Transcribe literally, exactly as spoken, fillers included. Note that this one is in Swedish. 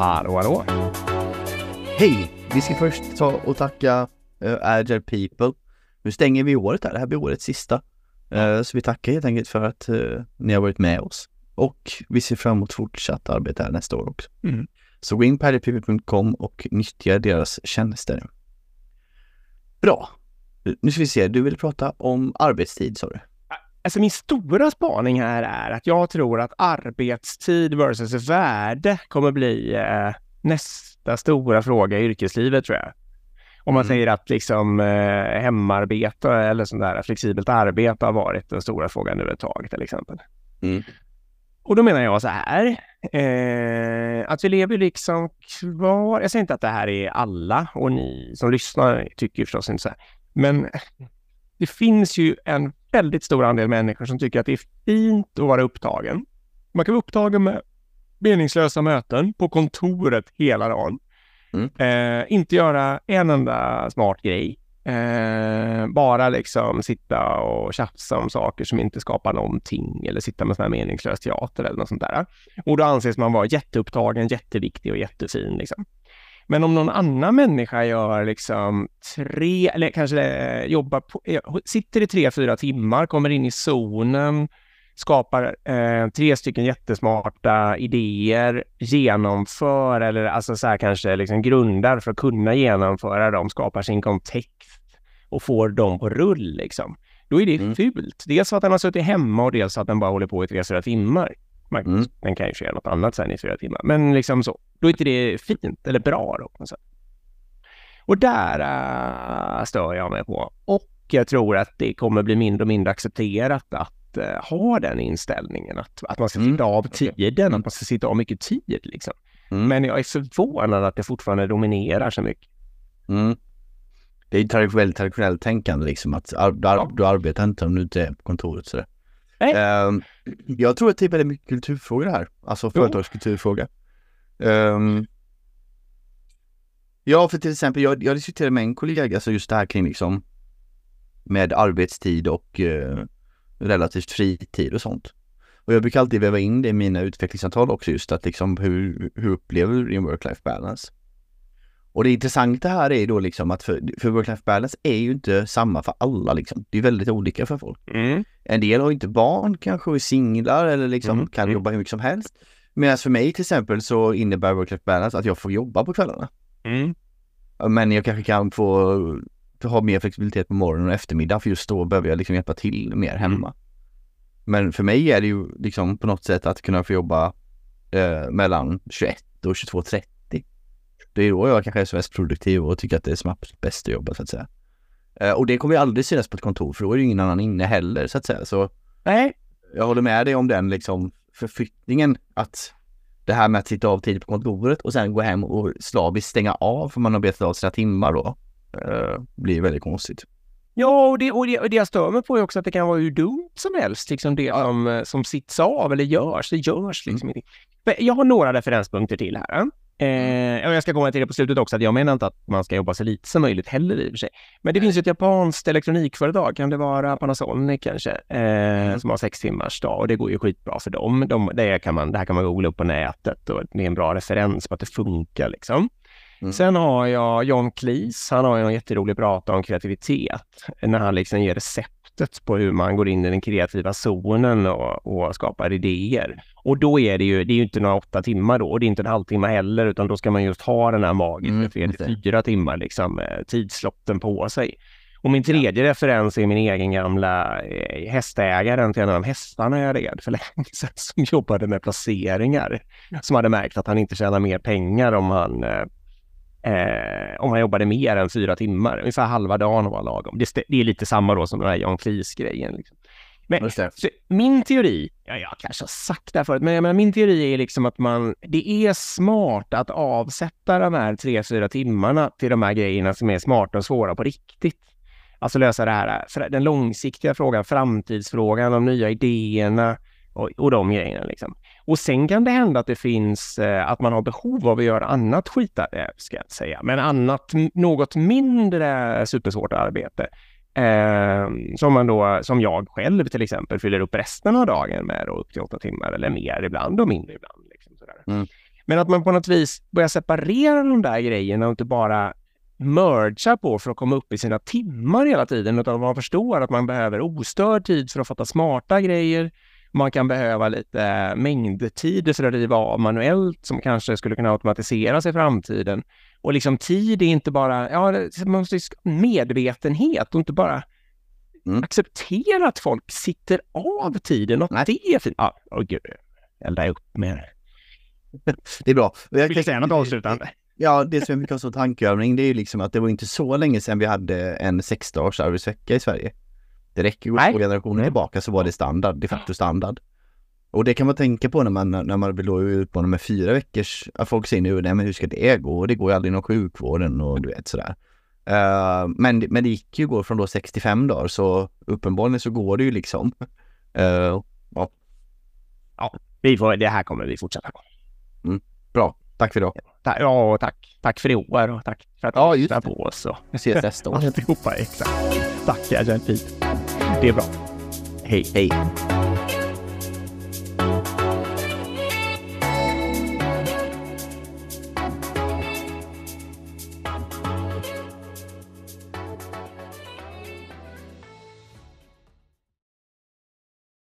Hallå, hallå. Hej, vi ska först ta och tacka uh, Agile People. Nu stänger vi året här, det här blir årets sista. Uh, så vi tackar helt enkelt för att uh, ni har varit med oss. Och vi ser fram emot fortsatt arbete här nästa år också. Mm. Så gå in på agile people punkt com och nyttja deras tjänster. Bra. Nu ska vi se, du vill prata om arbetstid, sa du? Alltså min stora spaning här är att jag tror att arbetstid versus värde kommer bli eh, nästa stora fråga i yrkeslivet, tror jag. Om man mm. säger att liksom eh, hemarbete eller sånt där flexibelt arbete har varit den stora frågan nu ett tag till exempel. Mm. Och då menar jag så här, eh, att vi lever liksom kvar, jag säger inte att det här är alla och ni som lyssnar tycker förstås inte så här, men det finns ju en väldigt stor andel människor som tycker att det är fint att vara upptagen. Man kan vara upptagen med meningslösa möten på kontoret hela dagen. Mm. Eh, inte göra en enda smart grej. Eh, bara liksom sitta och tjafsa om saker som inte skapar någonting. Eller sitta med sån här meningslös teater eller något sånt där. Och då anses man vara jätteupptagen, jätteviktig och jättefin liksom. Men om någon annan människa gör liksom tre, eller kanske jobbar på, sitter i tre, fyra timmar, kommer in i zonen, skapar eh, tre stycken jättesmarta idéer, genomför eller alltså så här kanske liksom grundar för att kunna genomföra dem, skapar sin kontext och får dem på rull liksom. Då är det mm. fult. Dels för att den har suttit hemma och dels för att den bara håller på i tre, fyra timmar. Man, mm. Den kan ju göra något annat sen i fyra timmar. Men liksom så. Då är inte det fint eller bra då. Och där äh, stör jag mig på. Och jag tror att det kommer bli mindre och mindre accepterat att äh, ha den inställningen. Att, att man ska sitta av tiden. Okay. Att man ska sitta av mycket tid liksom. Mm. Men jag är förvånad att det fortfarande dominerar så mycket. Mm. Det är ju väldigt traditionellt tänkande liksom. Att ar- du, ar- ja. du arbetar inte om du inte är på kontoret sådär. Um, jag tror att det är väldigt mycket kulturfrågor här. Alltså företagskulturfrågor. Um, ja, för till exempel jag, jag diskuterade med en kollega alltså just det här kring liksom med arbetstid och uh, relativt fritid och sånt. Och jag brukar alltid väva in det i mina utvecklingssamtal också, just att liksom hur, hur upplever du din work-life balance? Och det intressanta här är då liksom att för, för work-life balance är ju inte samma för alla liksom. Det är väldigt olika för folk. Mm. En del har inte barn, kanske är singlar eller liksom mm. kan jobba hur mycket som helst. Medan för mig till exempel så innebär work-life balance att jag får jobba på kvällarna. Mm. Men jag kanske kan få ha mer flexibilitet på morgonen och eftermiddag, för just då behöver jag liksom hjälpa till mer hemma. Mm. Men för mig är det ju liksom på något sätt att kunna få jobba eh, mellan tjugoett och tjugotvå trettio. Det är då jag kanske är så mest produktiv och tycker att det är som bäst att jobba så att säga. Eh, och det kommer ju aldrig synas på ett kontor, för då är det ju ingen annan inne heller så att säga. Så nej, jag håller med dig om den liksom förflyttningen, att det här med att sitta av tid på kontoret och sen gå hem och slaviskt stänga av för man har betat av sina timmar då eh, blir väldigt konstigt. Ja, och det, och, det, och det jag stör mig på är också att det kan vara hur dumt som helst, liksom det som, som sitts av eller görs, det görs liksom mm. inte. Jag har några referenspunkter till här. Eh, och jag ska komma till det på slutet också, att jag menar inte att man ska jobba så lite som möjligt heller i och för sig. Men det finns ju ett japanskt elektronikföretag, kan det vara Panasonic kanske, eh, mm. som har sex timmars dag, och det går ju skitbra för dem. De, det, kan man, det här kan man googla upp på nätet och det är en bra referens på att det funkar liksom. Mm. Sen har jag John Cleese, han har ju en jätterolig prata om kreativitet när han liksom ger receptet på hur man går in i den kreativa zonen och, och skapar idéer. Och då är det ju, det är ju inte några åtta timmar då, och det är inte en halvtimme heller, utan då ska man just ha den här magiska mm, tre till fyra timmar liksom, tidslotten på sig. Och min tredje ja. referens är min egen gamla eh, hästägaren till en av de hästarna jag red för länge sedan, som jobbade med placeringar, som hade märkt att han inte tjänar mer pengar om han eh, Eh, om han jobbade mer än fyra timmar, ungefär halva dagen var lagom. Det, det är lite samma då som den här John Cleese-grejen liksom. Men så, min teori, ja, jag kanske har sagt det här förut, men jag menar, min teori är liksom att man, det är smart att avsätta de här tre, fyra timmarna till de här grejerna som är smarta och svåra på riktigt. Alltså lösa det här, den långsiktiga frågan, framtidsfrågan, de nya idéerna och, och de grejerna liksom. Och sen kan det hända att det finns, eh, att man har behov av att göra annat skitare, ska jag säga. Men annat, något mindre supersvårt arbete. Eh, som man då, som jag själv till exempel, fyller upp resten av dagen med, och upp till åtta timmar eller mer ibland och mindre ibland. Liksom, sådär. Mm. Men att man på något vis börjar separera de där grejerna och inte bara mergea på för att komma upp i sina timmar hela tiden, utan man förstår att man behöver ostörd tid för att fatta smarta grejer. Man kan behöva lite mängdtid för att riva av manuellt som kanske skulle kunna automatiseras i framtiden. Och liksom tid är inte bara, ja, man måste medvetenhet och inte bara mm. acceptera att folk sitter av tiden och Nej. det är fint. Ja, åh gud, elda upp med det. Det är bra. Jag vill säga något avslutande. Ja, det som är mycket av tankeövning, det är ju liksom att det var inte så länge sedan vi hade en sex dagars arbetsvecka i Sverige. Det räcker ju att två generationer tillbaka så var det standard, de facto standard. Och det kan man tänka på när man, när man vill ut på med fyra veckors, att folk säger nu, nej men hur ska det gå? Och det går ju aldrig inom sjukvården och du vet sådär. Uh, men, men det gick ju gå från då sextiofem dagar, så uppenbarligen så går det ju liksom. Uh, ja. Ja, vi får, det här kommer vi fortsätta på. Mm, bra, tack för idag. Ta- ja, tack. Tack för i år och tack för att ja, du lyssnar på oss. Och... Vi ses nästa år. Alltihopa, exakt. Tack, jag känner fint. Det är bra. Hej, hej.